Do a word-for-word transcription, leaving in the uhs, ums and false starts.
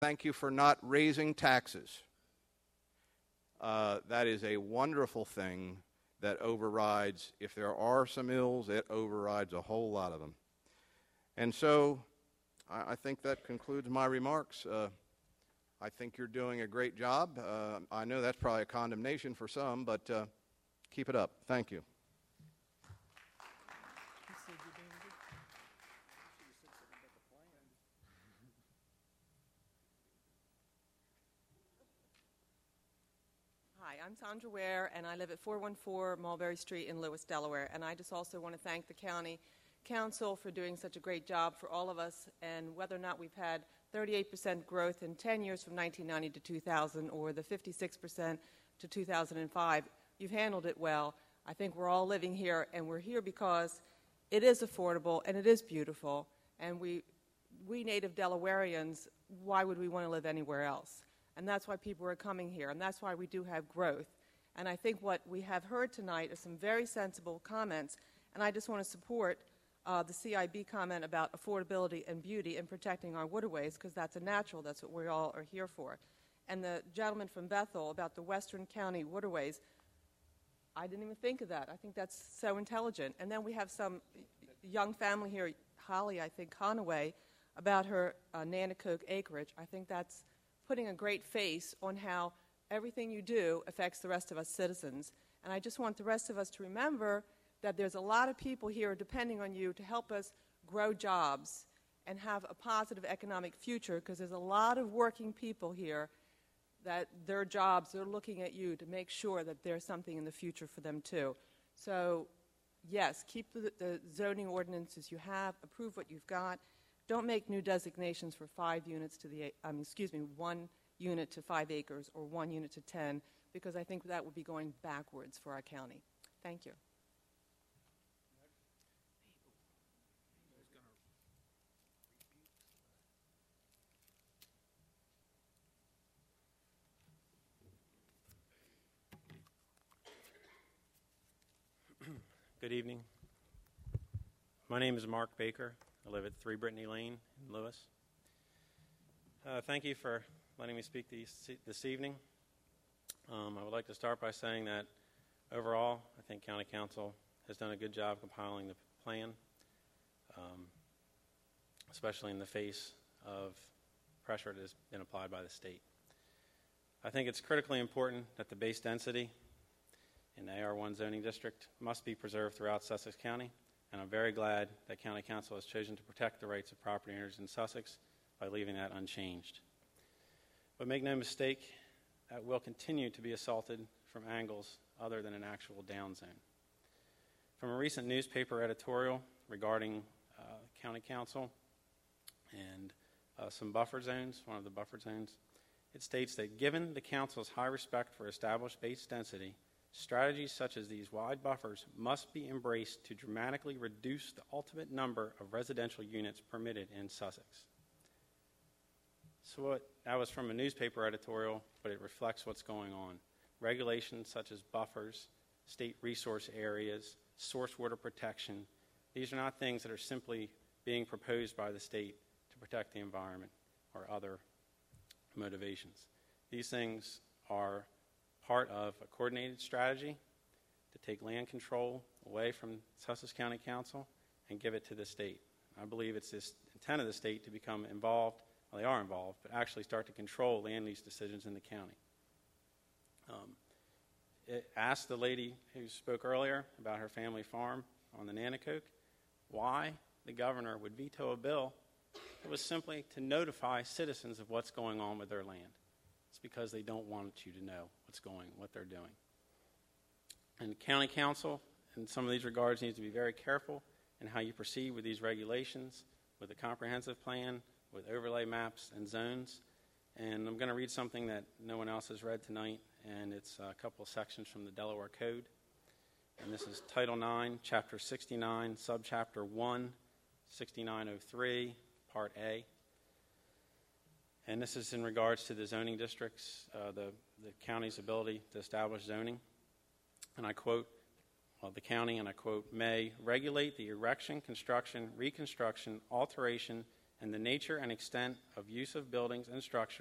Thank you for not raising taxes. Uh, that is a wonderful thing that overrides, if there are some ills, it overrides a whole lot of them. And so I, I think that concludes my remarks. Uh, I think you're doing a great job. Uh, I know that's probably a condemnation for some, but uh, keep it up. Thank you. Hi, I'm Sandra Ware, and I live at four one four Mulberry Street in Lewis, Delaware. And I just also want to thank the County Council for doing such a great job for all of us, and whether or not we've had thirty-eight percent growth in ten years from nineteen ninety to two thousand or the fifty-six percent to two thousand five, you've handled it well. I think we're all living here, and we're here because it is affordable and it is beautiful, and we, we native Delawareans, why would we want to live anywhere else? And that's why people are coming here, and that's why we do have growth. And I think what we have heard tonight are some very sensible comments, and I just want to support uh, the C I B comment about affordability and beauty and protecting our waterways, because that's a natural, that's what we all are here for. And the gentleman from Bethel about the Western County waterways, I didn't even think of that. I think that's so intelligent. And then we have some young family here, Holly, I think, Conaway, about her uh, Nanticoke acreage. I think that's putting a great face on how everything you do affects the rest of us citizens. And I just want the rest of us to remember that there's a lot of people here depending on you to help us grow jobs and have a positive economic future, because there's a lot of working people here that their jobs, they're looking at you to make sure that there's something in the future for them too. So yes, keep the, the zoning ordinances you have, approve what you've got. Don't make new designations for five units to the, I mean, excuse me, one unit to five acres or one unit to ten, because I think that would be going backwards for our county. Thank you. Good evening. My name is Mark Baker. I live at three Brittany Lane in Lewis. Uh, thank you for letting me speak these, this evening. Um, I would like to start by saying that overall, I think County Council has done a good job compiling the plan, um, especially in the face of pressure that has been applied by the state. I think it's critically important that the base density in the A R one zoning district must be preserved throughout Sussex County, and I'm very glad that County Council has chosen to protect the rights of property owners in Sussex by leaving that unchanged. But make no mistake, that will continue to be assaulted from angles other than an actual down zone. From a recent newspaper editorial regarding uh, County Council and uh, some buffer zones, one of the buffer zones, it states that given the Council's high respect for established base density, strategies such as these wide buffers must be embraced to dramatically reduce the ultimate number of residential units permitted in Sussex. So what, that was from a newspaper editorial, but it reflects what's going on. Regulations such as buffers, state resource areas, source water protection, these are not things that are simply being proposed by the state to protect the environment or other motivations. These things are part of a coordinated strategy to take land control away from Sussex County Council and give it to the state. I believe it's this intent of the state to become involved, well, they are involved, but actually start to control land use decisions in the county. Um, it asked the lady who spoke earlier about her family farm on the Nanticoke why the governor would veto a bill that was simply to notify citizens of what's going on with their land. It's because they don't want you to know what's going, what they're doing. And the county council, in some of these regards, needs to be very careful in how you proceed with these regulations, with a comprehensive plan, with overlay maps and zones. And I'm going to read something that no one else has read tonight, and it's a couple of sections from the Delaware Code. And this is Title nine, Chapter sixty-nine, Subchapter one, sixty-nine oh three, Part A. And this is in regards to the zoning districts, uh, the, the county's ability to establish zoning. And I quote, well, the county, and I quote, may regulate the erection, construction, reconstruction, alteration, and the nature and extent of use of buildings and structures